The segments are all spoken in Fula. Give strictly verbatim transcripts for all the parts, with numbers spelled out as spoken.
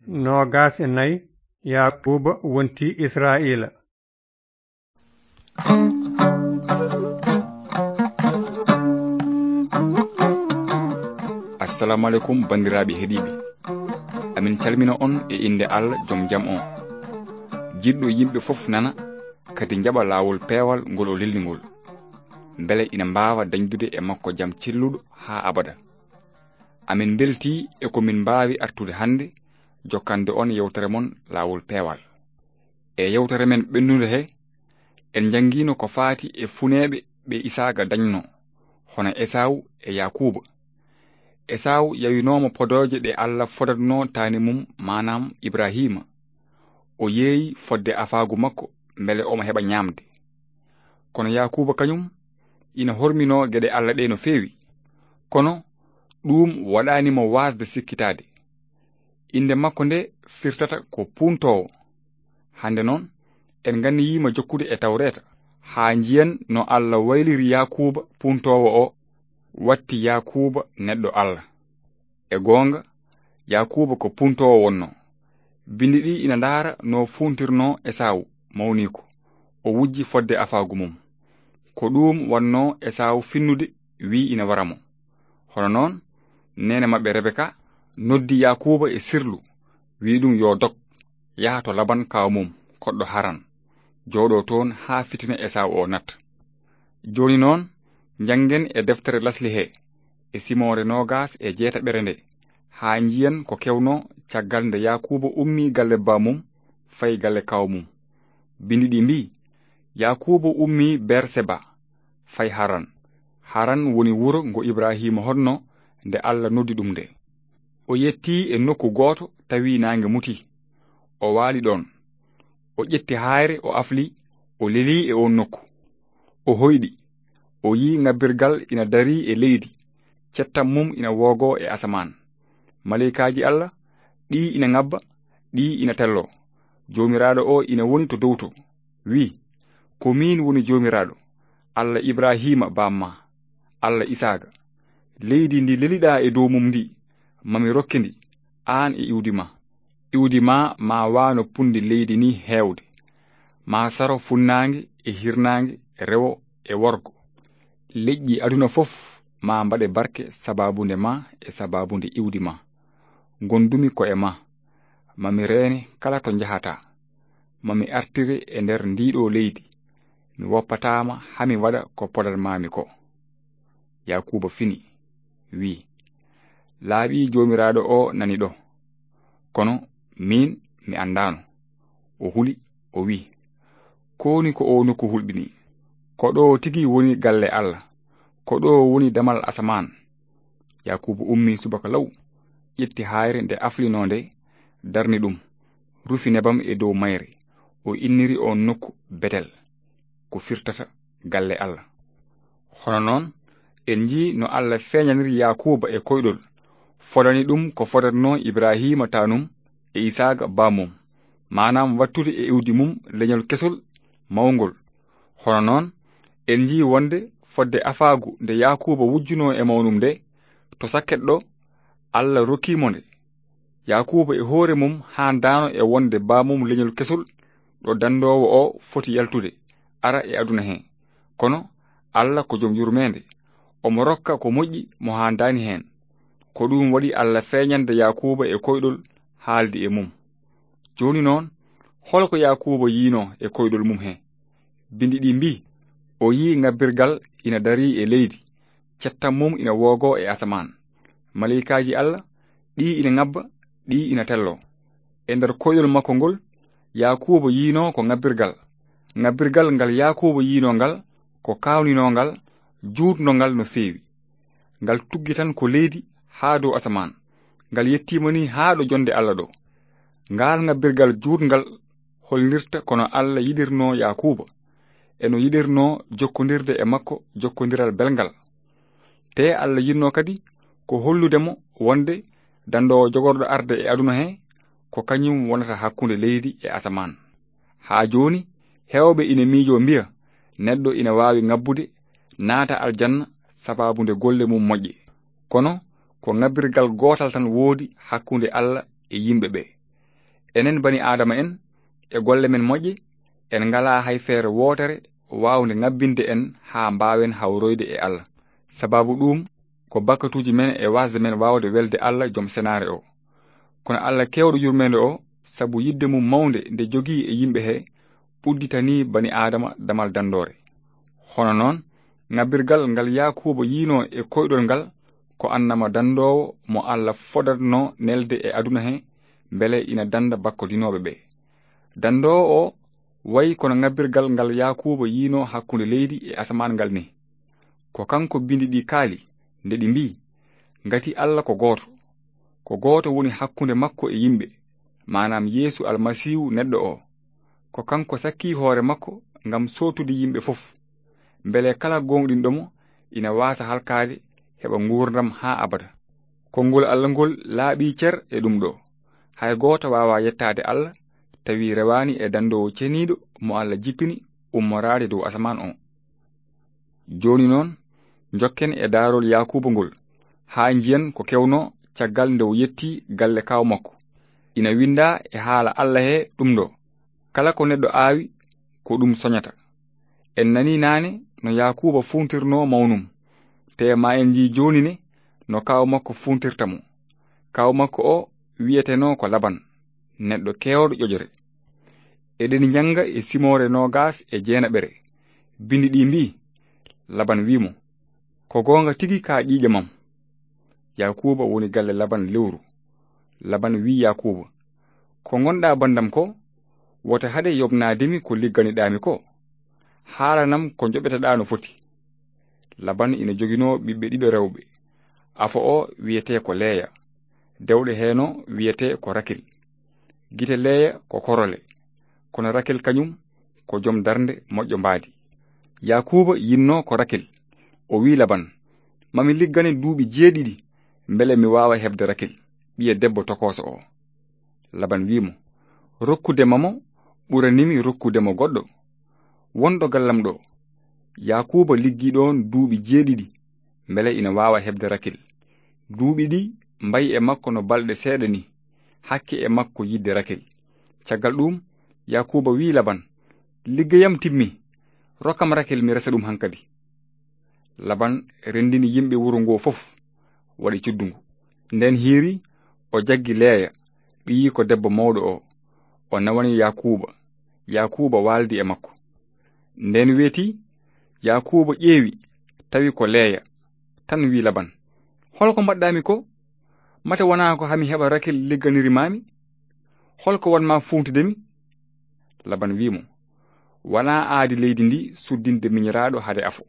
nogas e nayi Yakuba wonti Israila. Assalamu alaikum bandiraɓe heɗiɓe. Amin calmina on e inde Allah joom jam on. Jiɗɗo yimɓe fof nana kadi jaɓa lawol peewal ngol o lelnigol. Bele ina mbawa dañdude e makko jam cilluɗo ha abada. Amin belti e ko min mbawi artude hande jokkande on yewtere mon lawol peewal. E yewtere men ɓennude he en jangino ko faati e funeɓe ɓe Isaaka dañno hono Esau e Yakuba. Esau yawinoma podoje ɗe Allah fodatno tani mum manam Ibrahima. O yeeyi fodde afagu makko mbele omo heɓa ñamde. Kono Yakuba kañum ina hormino gede Allah ɗe no feewi. Kono ɗum waɗanimo wasde sikkitade. Inde makko nde firtata ko puntowo. Hande noon en ganniyima jokkude e tawreta ha jiyan no Allah wayliri Yakuba puntowo o watti Yakuba neɗɗo Allah. E gonga Yakuba ko puntowo wonno. Bindi ɗi ina ndara no funtirno Esau mawniko o wujji fodde afagu mum. Ko ɗum wanno Esau finnude wi ina waramo. Hono noon nene mabɓe Rebeka noddi Yakuba e sirlu wi ɗum yo dog yaha to Laban kaw mum koɗɗo Haran joɗo toon ha fitina Esau o nat. Joni noon jangen e deftere lasli he e simore nogas e jeetaɓere nde ha jiyan ko kewno caggal nde Yakuba ummi galle ba mum fay galle kaw mum. Bindi ɗi mbi Yakuba ummi Berseba fay Haran. Haran woni wuro ngo Ibrahima honno nde Allah noddi ɗum nde. O yetti e nokku goto tawi nange muti. O wali ɗon. O ƴetti hayre o afli o leli e on nokku. O hoyɗi. O yi ngabbirgal ina dari e leydi. Cettam mum ina wogo e asaman. Malaikaji Allah ɗi ina ngabba ɗi ina tello. Jomiraɗo o ina woni to dowto. Wi ko min woni jomiraɗo Allah Ibrahima bamma Allah Isaaka. Leydi ndi leliɗa e dow mum ndi mami rokkindi an e iwdima. Iwdima ma wano pundi leydi ni hewde. Ma saro funnange e hirnange rewo e worgo. Leƴƴi aduna fof ma mbaɗe barke sababunde ma e sababunde iwdima. Gondumi ko e ma. Mami reene kala to jahata. Mami artire e nder ndiɗo leydi. Mi woppatama hami waɗa ko podanmami ko. Yakuba fini wi laaɓi jomiraɗo o nani ɗo. Kono min mi andano. O huli o wi koni ko o nokku hulɓini. Ko ɗo tigi woni galle Allah. Ko ɗo woni damal asaman. Yakuba ummi subaka law ƴetti hayre nde aflino nde darni ɗum rufi nebam e dow mayre. O inniri on nokku Betel ko firtata galle Allah. Hono noon en ji no Allah feñaniri Yakuba e koyɗol fodani ɗum ko fodatno Ibrahima tanum e Isaaka bamum manam wattude e iwdi mum leñol kesol mawgol. Hono noon en ji wonde fodde afagu nde Yakuba wujjuno e mawnum nde to sakket ɗo Allah rokkimo nde. Yakuba e hoore mum ha dano e wonde bamum leñol kesol ɗo dandowo o foti yaltude ara e aduna he. Kono Allah ko joom yurmede omo rokka ko moƴƴi mo ha dani hen. Ko ɗum waɗi Allah feñande Yakuba e koyɗol haaldi e mum. Joni noon holko Yakuba yino e koyɗol mum he. Bindi ɗi mbi o yi ngabbirgal ina dari e leydi. Cettam mum ina wogo e asaman. Malaikaji Allah ɗi ina ngabba ɗi ina tello. E nder koyɗol makko ngol Yakuba yino ko ngabbirgal. Ngabbirgal ngal Yakuba yino ngal ko kawnino ngal juutno ngal no feewi. Ngal tuggi tan ko leydi ha dow asaman. Ngal yettima ni ha ɗo jonde Allah ɗo. Ngal ngabbirgal juutngal holnirta kono Allah yiɗirno Yakuba eno yiɗirno jokkodirde e makko jokkodiral belgal. Te Allah yinno kadi ko holludemo wonde dandowo jogorɗo arde e aduna he ko kañum wonata hakkunde leydi e asaman. Ha joni hewɓe ina miijo mbiya neɗɗo ina wawi ngabbude naata aljanna sababunde golle mum moƴƴe. Kono ko ngabbirgal gotal tan woodi hakkunde Allah e yimɓe ɓe. enen bani adama en e golle men moƴƴe en ngala hay feere wootere waawde ngabbinde en haa mbaawen hawroyde e Allah. Sababu ɗum ko bakkatuji men e wasde men waawde welde Allah jom senaare o. Kono Allah kewɗo yurmende o sabu yidde mum mawnde nde jogii e yimɓe he udditani bani adama damal dandore. Hono noon ngabbirgal ngal Yakuba yino e koyɗol ngal ko annama dandowo mo Allah fodatno nelde e aduna he mbele ina danda bakkodinoɓe ɓe. Dandowo o wayi kono ngabbirgal ngal Yakuba yino hakkunde leydi e asaman ngal ni. Ko kanko bindi ɗi kaali nde ɗi mbi ngati Allah ko gooto ko gooto woni hakkunde makko e yimɓe manam Yesu almasihu neɗɗo o ko kanko sakki hoore makko ngam sotude yimɓe fof mbele kala gonɗinɗomo ina wasa halkade heɓa ngurdam ha abada. Konngol Allah ngol laaɓi cer e ɗum ɗo hay goto wawa yettade Allah tawi rewani e dandowo ceniɗo mo Allah jippini ummorade dow asaman on. Joni noon jokken e darol Yakuba ngol ha njiyan ko kewno caggal nde o yetti galle kaw makko. Ina winda e haala Allah he ɗum ɗo kala ko neɗɗo aawi ko ɗum soñata. En nani nane no Yakuba funtirno mawnum te ma en ji joni ne no kaw makko funtirtamo. Kaw makko o wiyeteno ko Laban neɗɗo kewɗo ƴojore. Eɗen janga e simore nogas e jeenaɓere bindi ɗi mbi Laban wimo ko gonga tigi ka ƴiƴe mam. Yakuba woni galle Laban lewru. Laban wi Yakuba ko gonɗa bandam ko wote hade yobnademi ko ligganiɗami ko haalanam ko joɓeteɗa no foti. Laban ina jogino ɓiɓɓe ɗiɗo rewɓe. Afo o wiyete ko Leya, dewɗe heno wiyete ko Rakil. Gite Leya ko korole kono Rakil kañum ko jom darnde moƴƴo mbaadi. Yakuba yinno ko Rakil. O wi Laban mami liggane duuɓi jeeɗiɗi mbele mi wawa hebde Rakil ɓiye debbo tokoso o. Laban wimo rokkudemamo ɓuranimi rokkudemo goɗɗo. Wonɗo gallam ɗo Yakuba liggi ɗon duuɓi jeeɗiɗi mbele ina wawa hebde Rakil. Duuɓi ɗi mbayi e makko no balɗe seeɗa ni hakke e makko yidde Rakil. Caggal ɗum Yakuba wi Laban liggeyam timmi rokkam Rakil mi resa ɗum hankadi. Laban rendini yimɓe wuro ngo fof waɗi cuddungu. Nden hiiri o jaggi Leya ɓiyi ko debbo mawɗo o o nawani Yakuba. Yakuba waldi e makko. Nden weeti Yakuba ƴeewi tawi ko Leya tan wi Laban holko mbaɗɗami ko mate wona ko hami heɓa Rakil ligganiri mami holko wonma funtidemi. Laban wimo wona aadi leydi ndi suddinde miñiraɗo hade afo.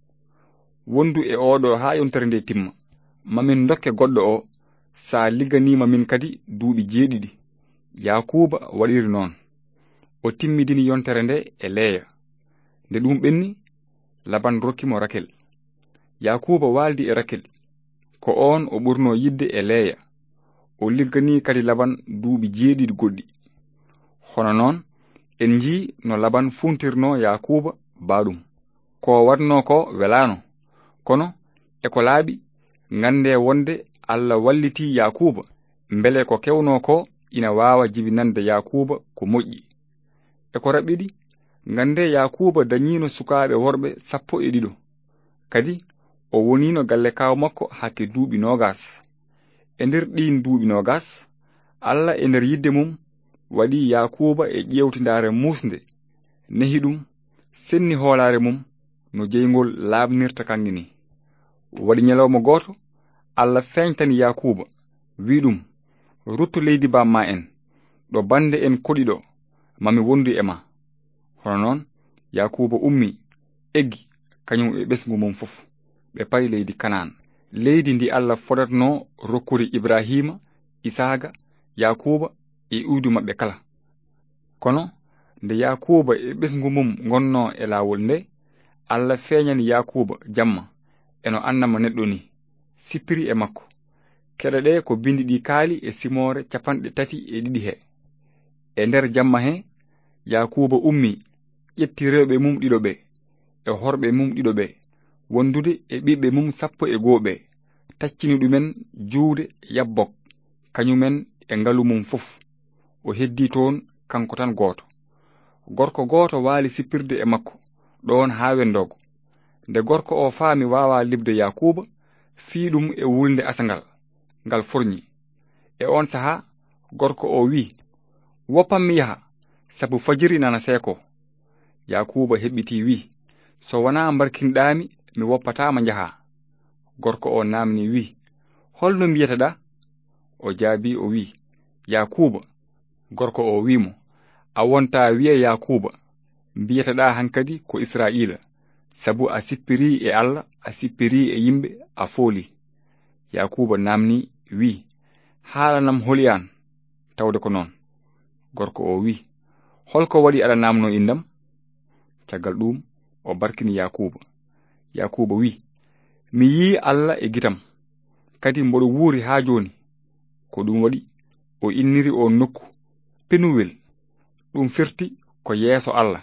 Wondu e oɗo ha yontere nde timma mamin dokke goɗɗo o sa ligganima min kadi duuɓi jeeɗiɗi. Yakuba waɗiri noon o timmidini yontere nde e Leya. Nde ɗum ɓenni Laban rokkimo Rakil. Yakuba waldi e Rakil ko on o ɓurno yidde e Leya. O liggani kadi Laban duuɓi jeeɗiɗi goɗɗi. Hono noon en ji no Laban funtirno Yakuba baɗum. Ko watno ko welano kono e ko laaɓi ngande wonde Allah walliti Yakuba mbele ko kewno ko ina wawa jibinande Yakuba ko moƴƴi. E ko raɓɓiɗi ngande Yakuba dañino sukaɓe worɓe sappo e ɗiɗo kadi o wonino galle kaw makko hakke duuɓi nogas. E nder ɗin duuɓi nogas Allah e nder yidde mum waɗi Yakuba e ƴewtindare musde nehi ɗum senni hoolare mum no jeygol laabnirta kangi ni. Waɗi ñalawma goto Allah feñtani Yakuba wi ɗum ruttu leydi bamma en ɗo bande en koɗi ɗo mami wondu e ma. Hono noon Yakuba ummi eggi kañum e ɓesgu mum fof ɓe pari leydi Kanaan, leydi ndi Allah fodatno rokkuri Ibrahima, Isaaka, Yakuba e uydu maɓɓe kala. Kono nde Yakuba e ɓesgu mum gonno e laawol nde Allah feeñani Yakuba jamma eno annama neɗɗo ni sippiri e makko. Keɗe ɗe ko bindi ɗi kaali e simore capanɗe tati e ɗiɗi he. E nder jamma he Yakuba ummi ƴetti rewɓe mum ɗiɗo ɓe e horɓe mum ɗiɗo ɓe wondude e ɓiɓɓe mum sappo e goo ɓe taccini ɗumen juude yabbok kañumen e ngalu mum fof o heddi toon kanko tan gooto. Gorko gooto waali sippirde e makko ɗon haa wendogo. Nde gorko o faami waawa libde Yakuba, fii ɗum e wulnde asangal ngal forñi. E on saha gorko o wi, woppam mi yaha, sabu fajiri nana seeko. Yakuba heɓiti wi, so wona mbarkinɗami mi woppatama njaha. Gorko o namni wi, holno mbiyataɗa? O jaabi o wi, Yakuba. Gorko o wimo, a wonta wiya Yakuba, mbiyataɗa hankadi ko Israila, sabu a sippiri e Allah, a sippiri e yimɓe, a fooli. Yakuba namni wi, haalanam holi an tawde ko noon. Gorko o wi, holko waɗi aɗa namno indam? Caggal ɗum o barkini Yakuba. Yakuba wi, mi yi Allah e gitam, kadi mboɗo wuuri haa joni. Ko ɗum waɗi o inniri o nokku Penuwel, ɗum firti ko yeeso Allah.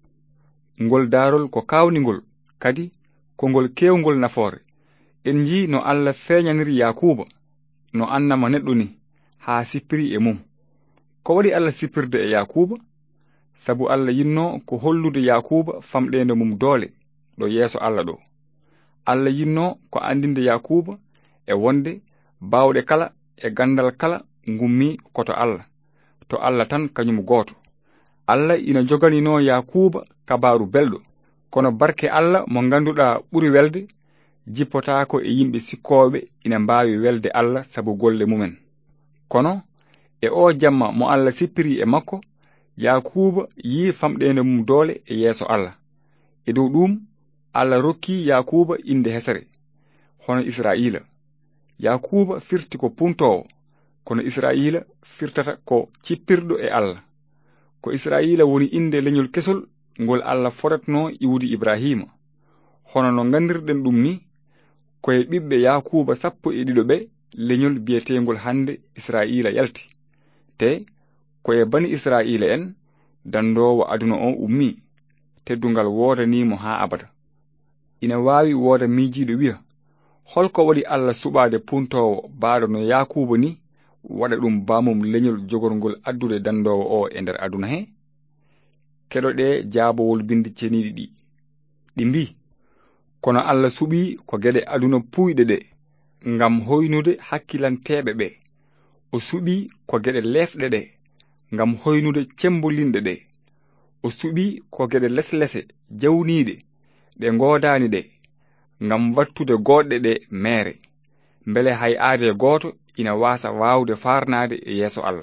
Ngol daarol ko kawningol, kadi ko ngol kewngol nafoore. En ji no Allah feeñaniri Yakuba no annama neɗɗo ni haa sippiri e mum. Ko waɗi Allah sippirde e Yakuba? Sabu Allah yinno ko hollude Yakuba famɗende mum doole ɗo yeeso Allah ɗo. Allah yinno ko andinde Yakuba e wonde bawɗe kala e gandal kala ngummi koto Allah, to Allah tan kañum gooto. Allah ina joganino Yakuba kabaru belɗo, kono barke Allah mo ganduɗa ɓuri welde, jippotako e yimɓe sikkoɓe ina mbawi welde Allah sabu golle mumen. Kono e o jamma mo Allah sippiri e makko, Yakuba yi famɗende mum doole e yeeso Allah. E dow ɗum Allah rokki Yakuba inde hesere, hono Israila. Yakuba firti ko puntowo, kono Israila firtata ko cippirɗo e Allah. Ko Israila woni inde leñol kesol ngol Allah foratno iwdi Ibrahima. Hono no gandirɗen ɗum ni, koye ɓiɓɓe Yakuba sappo e ɗiɗo ɓe leñol biyetegol hande Israila yalti. Te koye bani Israila en dandowo aduna o ummi, teddungal wodanimo ha abada. Ina wawi woda miijiɗo wiya, holko waɗi Allah suɓade puntowo baaɗo no Yakuba ni waɗa ɗum bamum leñol jogorgol addude dandowo o e nder aduna he? Keɗoɗe jaabowol bindi ceniɗi ɗi. Ɗi mbi, kono Allah suɓi ko geɗe aduna puyɗe ɗe, ngam hoynude hakkilanteɓe ɓe. O suɓi ko geɗe lefɗe ɗe, ngam hoynude cembolinɗe ɗe. O suɓi ko geɗe leslese jawniɗe ɗe godani ɗe, ngam wattude goɗɗe ɗe mere, mbele hay aade gooto ina wasa wawde farnade e yeeso Allah.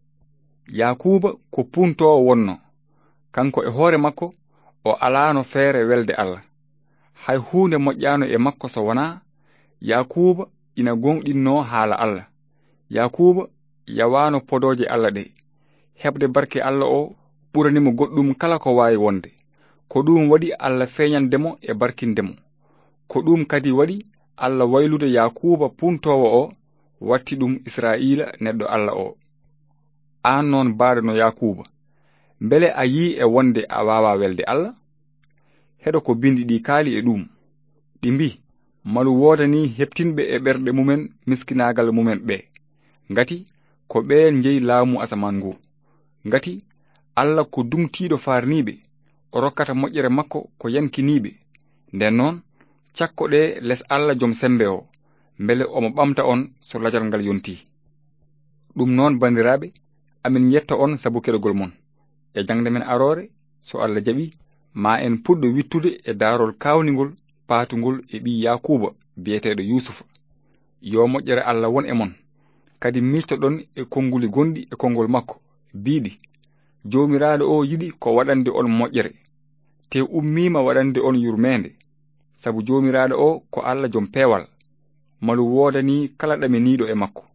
Yakuba ko puntowo wonno, kanko e hoore makko o alano feere welde Allah. Hay hunde moƴƴano e makko so wona Yakuba ina gonɗinno haala Allah. Yakuba yawano podoje Allah ɗe. Heɓde barke Allah o ɓuranimo goɗɗum kala ko wawi wonde. Ko ɗum waɗi Allah feeñandemo e barkindemo. Ko ɗum kadi waɗi Allah waylude Yakuba puntowo o, watti ɗum Israila neɗɗo Allah o. An noon baaɗo no Yakuba, mbele a yi e wonde a wawa welde Allah? Heɗo ko bindi ɗi kaali e ɗum. Ɗi mbi, malu wodani heptinɓe e ɓerɗe mumen miskinagal mumen ɓe, ngati ko ɓeen jeyi laamu asaman ngu. Ngati Allah ko dumtiɗo farniɓe, o rokkata moƴƴere makko ko yankiniɓe. Nden noon cakkoɗe les Allah jom sembe o, mbele omo ɓamta on so lajal ngal yonti. Ɗum noon bandiraɓe, amin yetta on sabu keɗogol mon. E jangde men arore, so Allah jaɓi, ma en puɗɗo wittude e daarol kawningol paatugol e ɓi Yakuba biyeteɗo Yusufa. Yo moƴƴere Allah won e mon, kadi mictoɗon e konnguli gonɗi e konngol makko, biiɗi, jomiraɗo o yiɗi ko waɗande on moƴƴere, te ummima waɗande on yurmende, sabu jomiraɗo o ko Allah jom peewal, malu wodani kala ɗaminiɗo e makko.